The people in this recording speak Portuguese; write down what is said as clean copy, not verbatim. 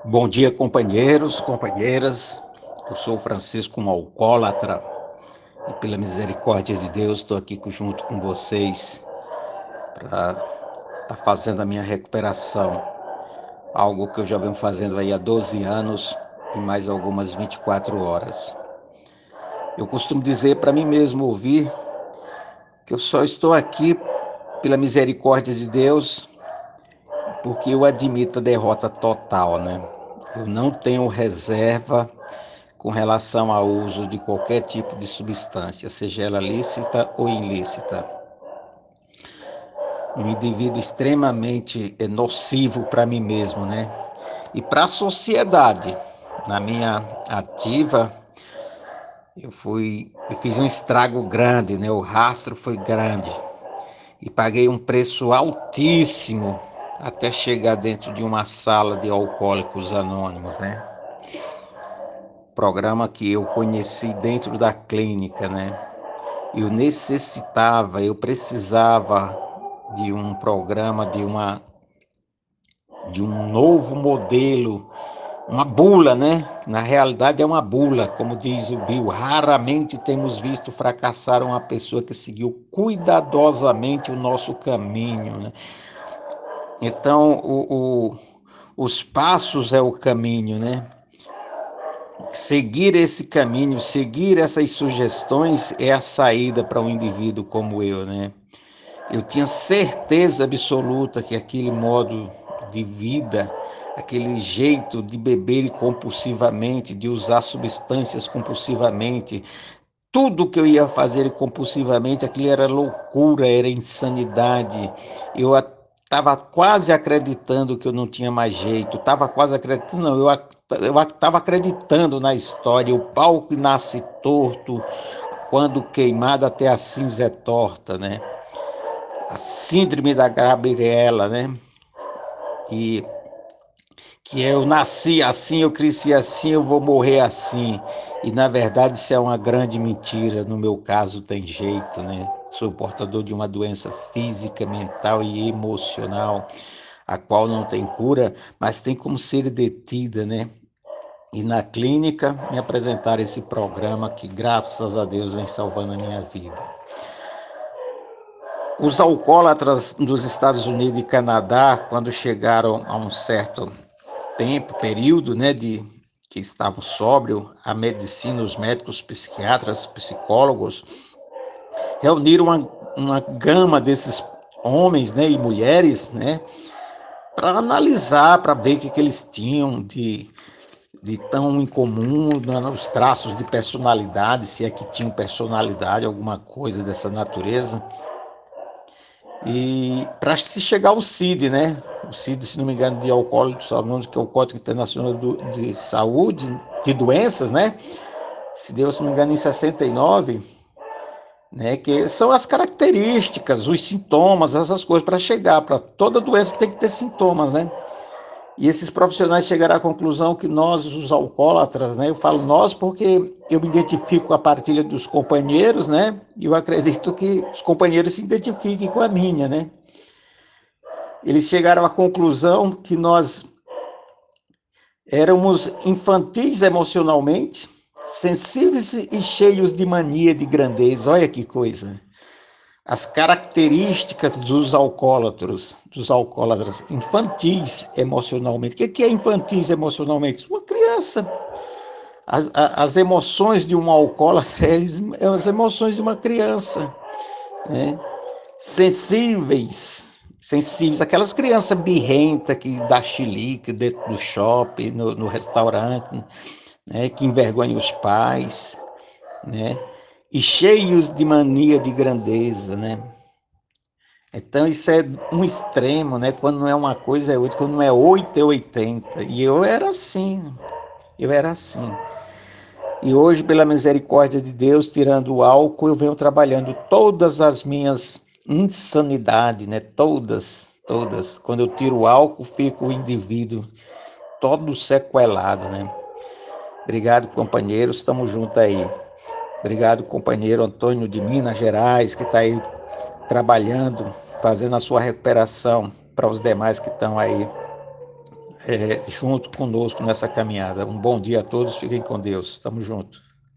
Bom dia, companheiros, companheiras. Eu sou Francisco, um alcoólatra, e pela misericórdia de Deus estou aqui junto com vocês para estar fazendo a minha recuperação. Algo que eu já venho fazendo aí há 12 anos e mais algumas 24 horas. Eu costumo dizer para mim mesmo ouvir que eu só estou aqui pela misericórdia de Deus porque eu admito a derrota total, né? Eu não tenho reserva com relação ao uso de qualquer tipo de substância, seja ela lícita ou ilícita. Um indivíduo extremamente nocivo para mim mesmo, né? E para a sociedade. Na minha ativa, eu fiz um estrago grande, né? O rastro foi grande e paguei um preço altíssimo até chegar dentro de uma sala de alcoólicos anônimos, né? Programa que eu conheci dentro da clínica, né? Eu precisava de um programa, de um novo modelo, uma bula, né? Na realidade é uma bula, como diz o Bill. Raramente temos visto fracassar uma pessoa que seguiu cuidadosamente o nosso caminho, né? Então, os passos é o caminho, né? Seguir esse caminho, seguir essas sugestões é a saída para um indivíduo como eu, né? Eu tinha certeza absoluta que aquele modo de vida, aquele jeito de beber compulsivamente, de usar substâncias compulsivamente, tudo que eu ia fazer compulsivamente, aquilo era loucura, era insanidade. Eu estava quase acreditando que eu não tinha mais jeito, estava quase acreditando, não, eu estava acreditando na história, o pau que nasce torto, quando queimado até a cinza é torta, né? A síndrome da Gabriela, né? E que eu nasci assim, eu cresci assim, eu vou morrer assim. E na verdade isso é uma grande mentira. No meu caso tem jeito, né? Sou portador de uma doença física, mental e emocional, a qual não tem cura, mas tem como ser detida, né? E na clínica me apresentaram esse programa que, graças a Deus, vem salvando a minha vida. Os alcoólatras dos Estados Unidos e Canadá, quando chegaram a um certo tempo, período, né, de que estavam sóbrios, a medicina, os médicos, os psiquiatras, psicólogos, reuniram uma gama desses homens, né, e mulheres, né, para analisar, para ver o que eles tinham de tão incomum, né, os traços de personalidade, se é que tinham personalidade, alguma coisa dessa natureza. E para se chegar ao CID, né? O CID, se não me engano, de Alcoólicos Anônimos, que é o Código Internacional de Saúde, de Doenças, né? Se Deus não me engano, em 69, né? Que são as características, os sintomas, essas coisas para chegar. Para toda doença tem que ter sintomas, né? E esses profissionais chegaram à conclusão que nós, os alcoólatras, né? Eu falo nós porque eu me identifico com a partilha dos companheiros, né? E eu acredito que os companheiros se identifiquem com a minha, né? Eles chegaram à conclusão que nós éramos infantis emocionalmente, sensíveis e cheios de mania de grandeza. Olha que coisa. As características dos alcoólatras infantis emocionalmente. O que é infantis emocionalmente? Uma criança. As emoções de um alcoólatra é as emoções de uma criança, né? Sensíveis, aquelas crianças birrentas que dá chilique dentro do shopping, no restaurante, né, que envergonham os pais, né, e cheios de mania de grandeza, né. Então isso é um extremo, né, quando não é uma coisa é outra, quando não é 8 é 80, e eu era assim. E hoje, pela misericórdia de Deus, tirando o álcool, eu venho trabalhando todas as minhas insanidades, né? Todas. Quando eu tiro o álcool, fica o indivíduo todo sequelado, né? Obrigado, companheiro, estamos juntos aí. Obrigado, companheiro Antônio de Minas Gerais, que está aí trabalhando, fazendo a sua recuperação para os demais que estão aí junto conosco nessa caminhada. Um bom dia a todos, fiquem com Deus. Tamo junto.